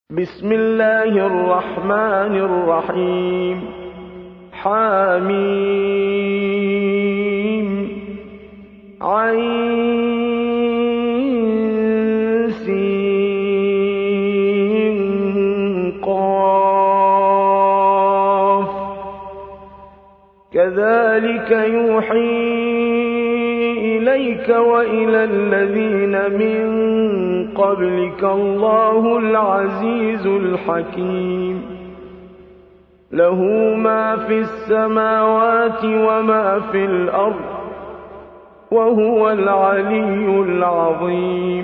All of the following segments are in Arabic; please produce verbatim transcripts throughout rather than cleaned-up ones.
بسم الله الرحمن الرحيم حميم عين سين قاف كذلك يوحي إليك وإلى الذين من قبلك الله العزيز الحكيم له ما في السماوات وما في الأرض وهو العلي العظيم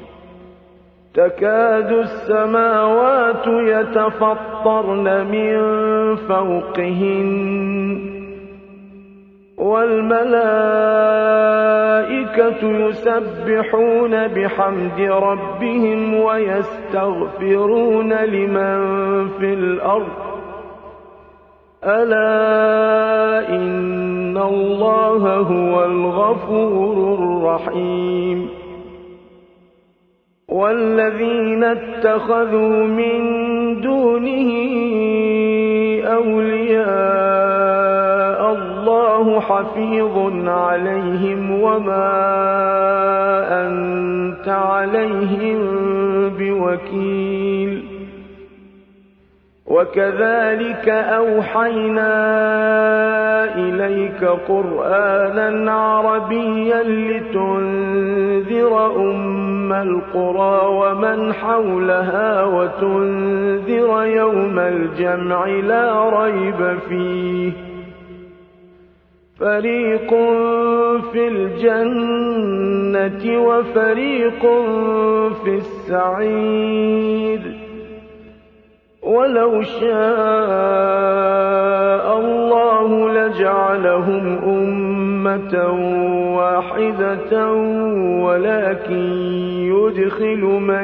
تكاد السماوات يتفطرن من فوقهن والملائكة يسبحون بحمد ربهم ويستغفرون لمن في الأرض ألا إن الله هو الغفور الرحيم والذين اتخذوا من دونه أولياء الله حفيظ عليهم وما أنت عليهم بوكيل وكذلك أوحينا إليك قرآنا عربيا لتنذر أم القرى ومن حولها وتنذر يوم الجمع لا ريب فيه فريق في الجنة وفريق في السعير ولو شاء الله لجعلهم أمة واحدة ولكن يدخل من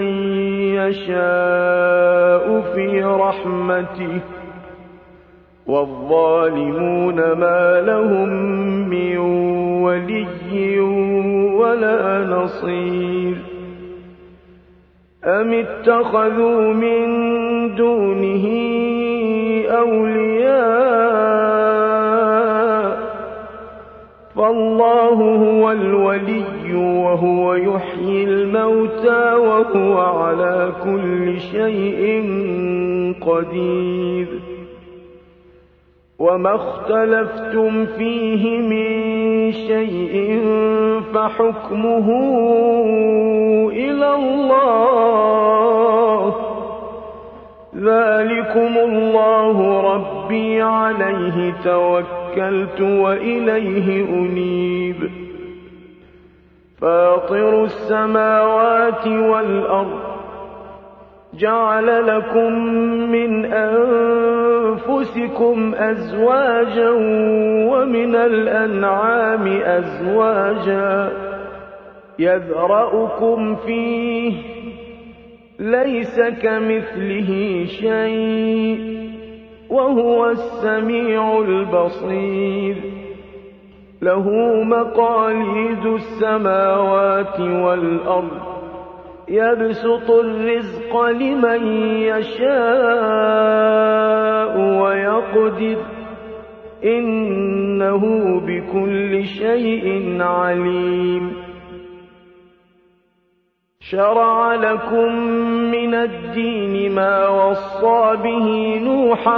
يشاء في رحمته والظالمون ما لهم من ولي ولا نصير أم اتخذوا من دونه أولياء فالله هو الولي وهو يحيي الموتى وهو على كل شيء قدير وما اختلفتم فيه من شيء فحكمه إلى الله ذلكم الله ربي عليه توكلت وإليه أنيب فاطر السماوات والأرض جعل لكم من أنفسكم أزواجا ومن الأنعام أزواجا يذرأكم فيه ليس كمثله شيء وهو السميع البصير له مقاليد السماوات والأرض يبسط الرزق لمن يشاء ويقدر إنه بكل شيء عليم شرع لكم من الدين ما وصى به نوحا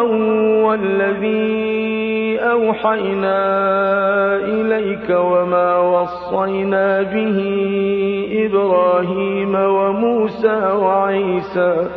والذي أوحينا إليك وما وصينا به إبراهيم وموسى وعيسى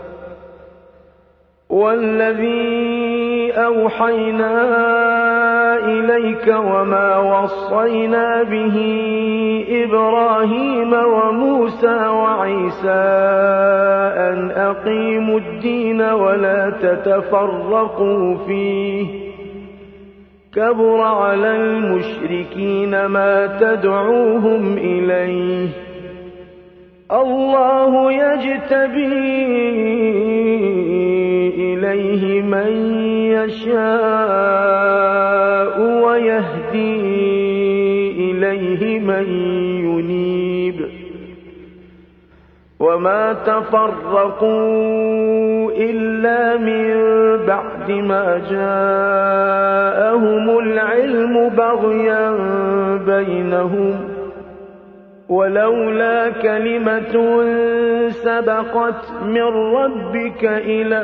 والذي أوحينا إليك وما وصينا به إبراهيم وموسى وعيسى أن أقيموا الدين ولا تتفرقوا فيه كبر على المشركين ما تدعوهم إليه الله يجتبي إليه من يشاء ويهدي إليه من ينيب وما تفرقوا إلا من بعد ما جاءهم العلم بغيا بينهم ولولا كلمة سبقت من ربك إلى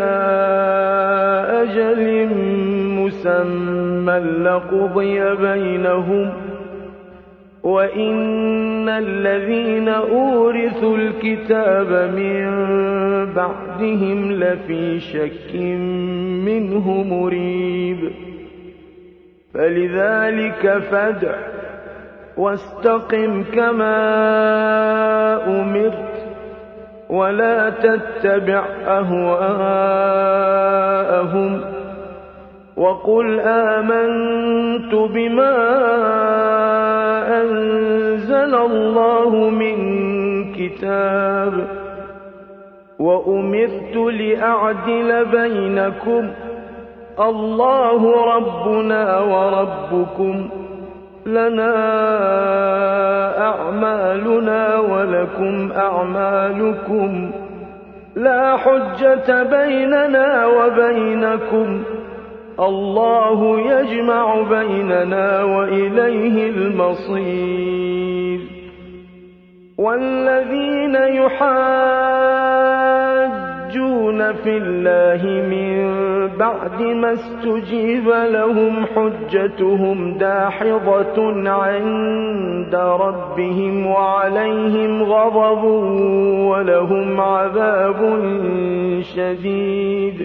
أجل مسمى لقضي بينهم وإن الذين أورثوا الكتاب من بعدهم لفي شك منه مريب فلذلك فادع واستقم كما أمرت ولا تتبع أهواءهم وقل آمنت بما أنزل الله من كتاب وأمرت لأعدل بينكم الله ربنا وربكم لنا أعمالنا ولكم أعمالكم لا حجة بيننا وبينكم الله يجمع بيننا وإليه المصير والذين يحاجون في الله من بعد ما استجيب لهم حجتهم داحضة عند ربهم وعليهم غضب ولهم عذاب شديد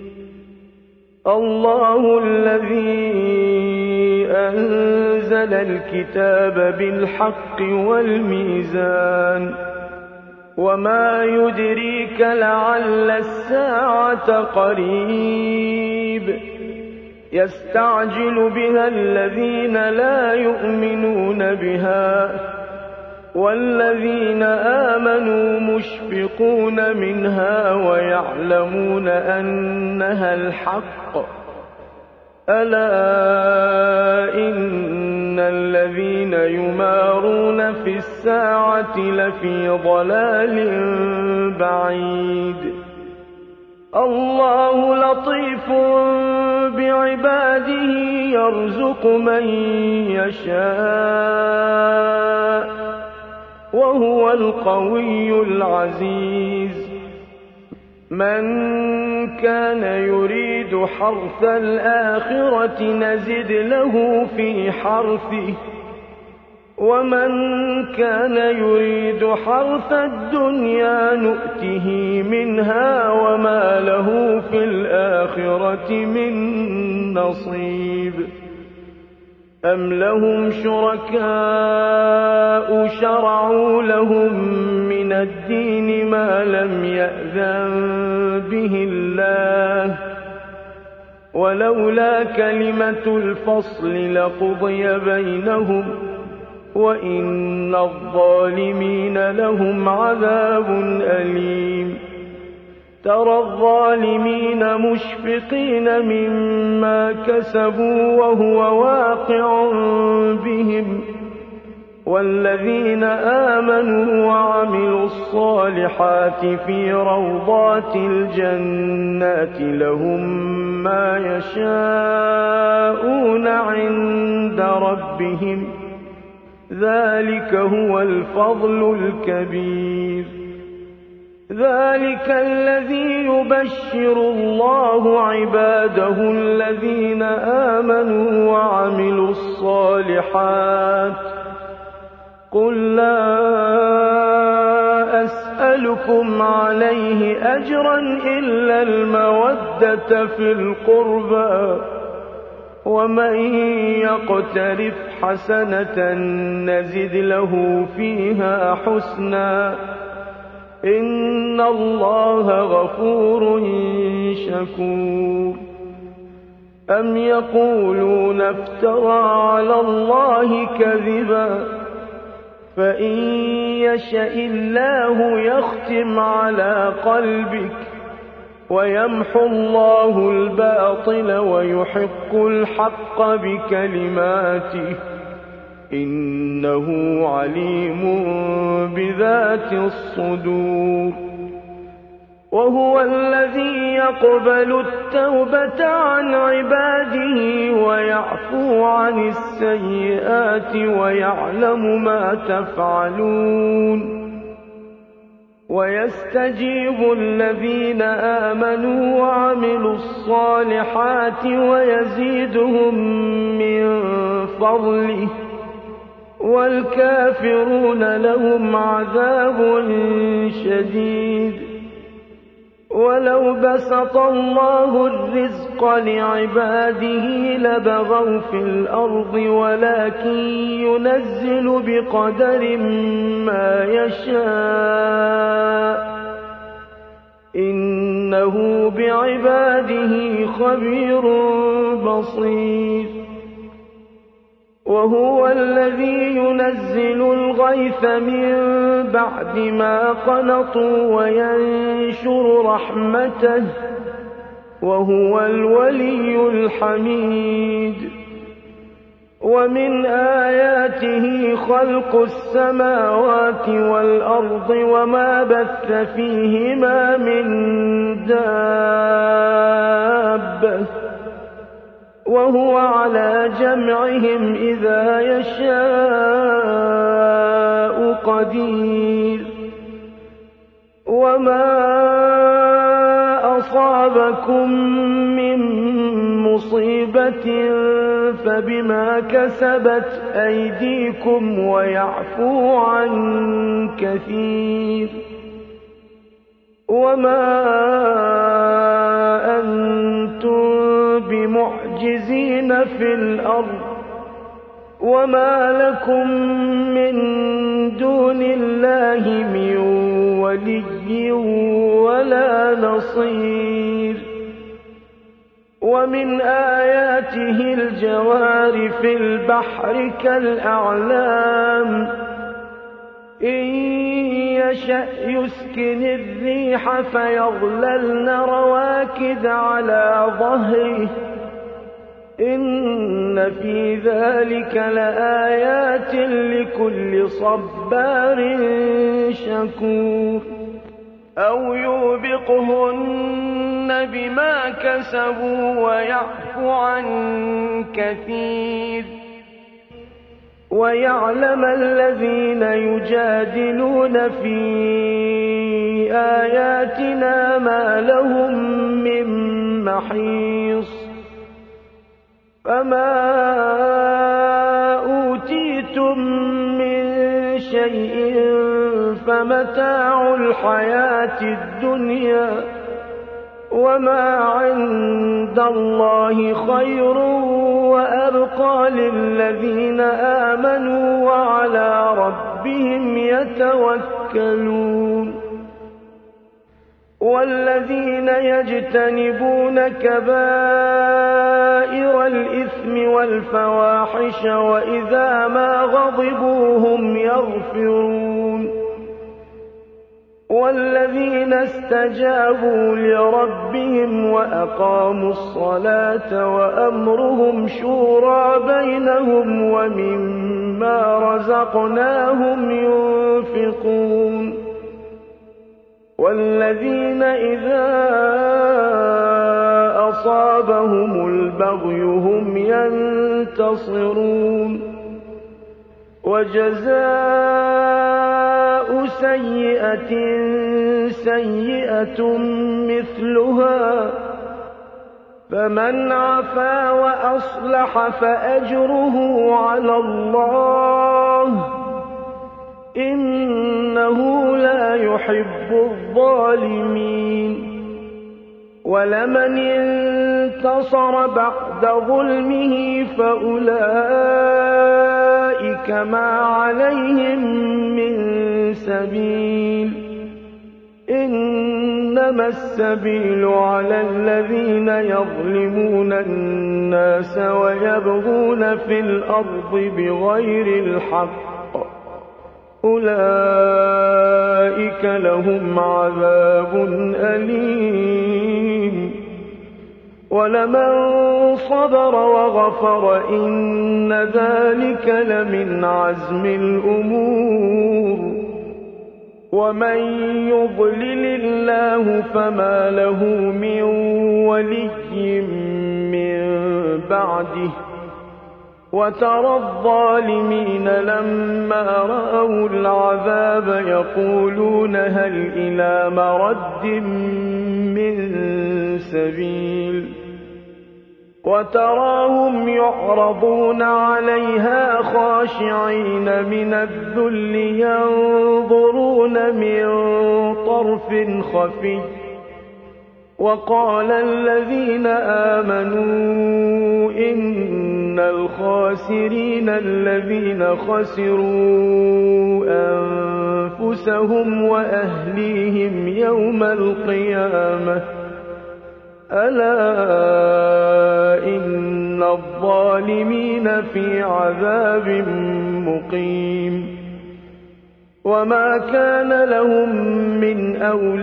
الله الذي أنزل الكتاب بالحق والميزان وما يدريك لعل الساعة قريب يستعجل بها الذين لا يؤمنون بها والذين آمنوا مشفقون منها ويعلمون أنها الحق ألا إن الذين يمارون في الساعة لفي ضلال بعيد الله لطيف بعباده يرزق من يشاء وهو القوي العزيز من كان يريد حرث الآخرة نزد له في حرثه ومن كان يريد حرث الدنيا نؤته منها وما له في الآخرة من نصيب أم لهم شركاء شرعوا لهم من الدين ما لم يأذن به الله ولولا كلمة الفصل لقضي بينهم وإن الظالمين لهم عذاب أليم ترى الظالمين مشفقين مما كسبوا وهو واقع بهم والذين آمنوا وعملوا الصالحات في روضات الجنات لهم ما يشاءون عند ربهم ذلك هو الفضل الكبير ذلك الذي يبشر الله عباده الذين آمنوا وعملوا الصالحات قل لا أسألكم عليه أجرا إلا المودة في القربى ومن يقترف حسنة نزد له فيها حسنا إن الله غفور شكور أم يقولون افترى على الله كذبا فإن يشأ الله يختم على قلبك ويمحو الله الباطل ويحق الحق بكلماته إنه عليم بذات الصدور وهو الذي يقبل التوبة عن عباده ويعفو عن السيئات ويعلم ما تفعلون ويستجيب الذين آمنوا وعملوا الصالحات ويزيدهم من فضله والكافرون لهم عذاب شديد ولو بسط الله الرزق لعباده لبغوا في الأرض ولكن ينزل بقدر ما يشاء إنه بعباده خبير بصير وهو الذي ينزل الغيث من بعد ما قنطوا وينشر رحمته وهو الولي الحميد ومن آياته خلق السماوات والأرض وما بث فيهما من دابة وهو على جمعهم إذا يشاء قدير وما أصابكم من مصيبة فبما كسبت أيديكم ويعفو عن كثير وما أنتم بمعجزين في الأرض وما لكم من دون الله من ولي ولا نصير ومن آياته الجوار في البحر كالأعلام إن يشأ يسكن الريح فيظللن رواكد على ظهره إن في ذلك لآيات لكل صبار شكور أو يوبقهن بما كسبوا ويعفو عن كثير ويعلم الذين يجادلون في آياتنا ما لهم من محيص فما أوتيتم من شيء فمتاع الحياة الدنيا وما عند الله خير وأبقى للذين آمنوا وعلى ربهم يتوكلون والذين يجتنبون كبائر الإثم والفواحش وإذا ما غضبوا هم يغفرون والذين استجابوا لربهم وأقاموا الصلاة وأمرهم شورى بينهم ومما رزقناهم ينفقون والذين إذا أصابهم البغي هم ينتصرون وجزاء سيئة سيئة مثلها فمن عفا وأصلح فأجره على الله إنه لا يحب الظالمين ولمن انتصر بعد ظلمه فأولئك ما عليهم من سبيل إنما السبيل على الذين يظلمون الناس ويبغون في الأرض بغير الحق أولئك لهم عذاب أليم وَلَمَن صَبَرَ وَغَفَرَ إِنَّ ذَلِكَ لَمِنْ عَزْمِ الْأُمُورِ وَمَن يُضْلِلِ اللَّهُ فَمَا لَهُ مِن وَلِيٍّ مِّن بَعْدِهِ وَتَرَى الظَّالِمِينَ لَمَّا رَأَوُا الْعَذَابَ يَقُولُونَ هَلْ إِلَىٰ مَرَدٍّ مِّن سَبِيلٍ وَتَرَاهُمْ يُعْرَضُونَ عَلَيْهَا خَاشِعِينَ مِنَ الذُّلِّ يَنظُرُونَ مِن طَرْفٍ خَفِيٍّ وَقَالَ الَّذِينَ آمَنُوا إِنَّ الْخَاسِرِينَ الَّذِينَ خَسِرُوا أَنفُسَهُمْ وَأَهْلِيهِمْ يَوْمَ الْقِيَامَةِ أَلَا إِنَّ الظَّالِمِينَ فِي عَذَابٍ مُّقِيمٍ وَمَا كَانَ لَهُم مِّنْ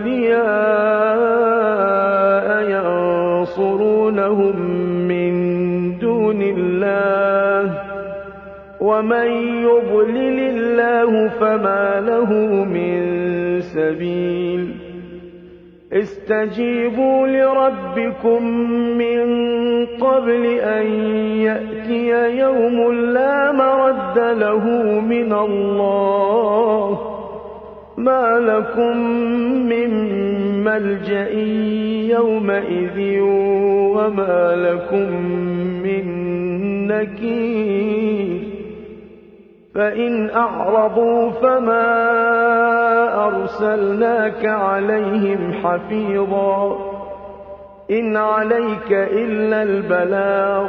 أَوْلِيَاءَ يَنصُرُونَهُم مِّن دُونِ اللَّهِ وَمَن يُضْلِلِ اللَّهُ فَمَا لَهُ مِن سَبِيلٍ اسْتَجِيبُوا لِرَبِّكُم مِّن قَبْلِ أَن يَأْتِيَ يَوْمٌ لَّا مَرَدَّ لَهُ مِنَ اللَّهِ مَا لَكُم مِّن مَّلْجَإٍ يَوْمَئِذٍ وَمَا لَكُم مِّن نَّكِيرٍ فَإِنْ أَعْرَضُوا فَمَا أَرْسَلْنَاكَ عَلَيْهِمْ حَفِيظًا إِنْ عَلَيْكَ إِلَّا الْبَلَاغُ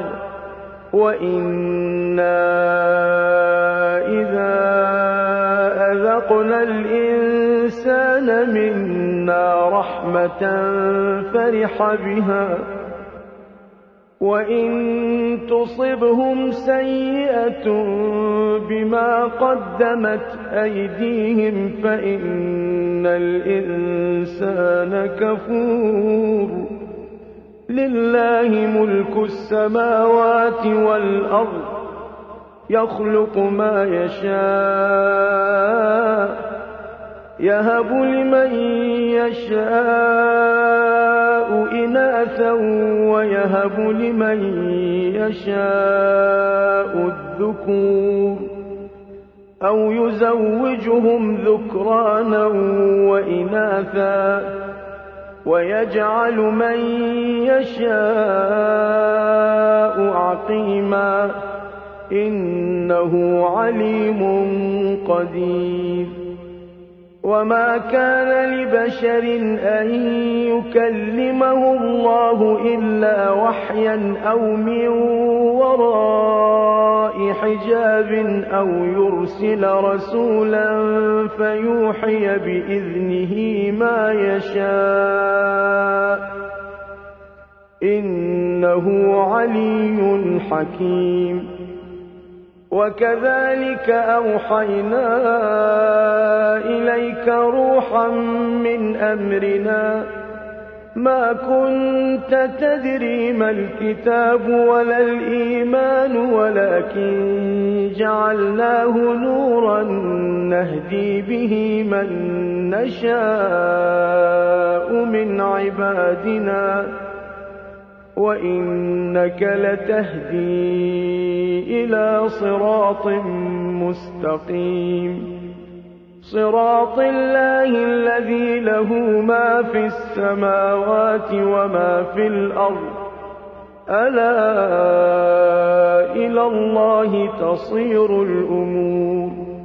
وَإِنَّا إِذَا أَذَقْنَا الْإِنسَانَ مِنَّا رَحْمَةً فَرِحَ بِهَا وَإِن تُصِبْهُمْ سَيِّئَةٌ بِمَا قَدَّمَتْ أَيْدِيهِمْ فَإِنَّ الْإِنسَانَ كَفُورٌ لِلَّهِ مُلْكُ السَّمَاوَاتِ وَالْأَرْضِ يَخْلُقُ مَا يَشَاءُ يَهَبُ لِمَن يَشَاءُ إِنَاثًا وَيَهَبُ لِمَن يَشَاءُ الذُّكُورَ أَوْ يُزَوِّجُهُمْ ذُكْرَانًا وَإِنَاثًا وَيَجْعَلُ مَن يَشَاءُ عَقِيمًا إِنَّهُ عَلِيمٌ قَدِيرٌ وَمَا كَانَ لِبَشَرٍ أَن يُكَلِّمَهُ اللَّهُ إِلَّا وَحْيًا أَوْ مِن وَرَاءِ حِجَابٍ أَوْ يُرْسِلَ رَسُولًا فَيُوحِيَ بِإِذْنِهِ مَا يَشَاءُ إِنَّهُ عَلِيٌّ حَكِيمٌ وَكَذَلِكَ أَوْحَيْنَا إِلَيْكَ رُوحًا مِّنْ أَمْرِنَا مَا كُنتَ تَدْرِي مَا الْكِتَابُ وَلَا الْإِيمَانُ وَلَٰكِن جَعَلْنَاهُ نُورًا نَّهْدِي بِهِ مَن نَّشَاءُ مِنْ عِبَادِنَا وَإِنَّكَ لَتَهْدِي إِلَىٰ صِرَاطٍ مُّسْتَقِيمٍ صِرَاطِ اللَّهِ الَّذِي لَهُ مَا فِي السَّمَاوَاتِ وَمَا فِي الْأَرْضِ أَلَا إِلَى اللَّهِ تَصِيرُ الْأُمُورُ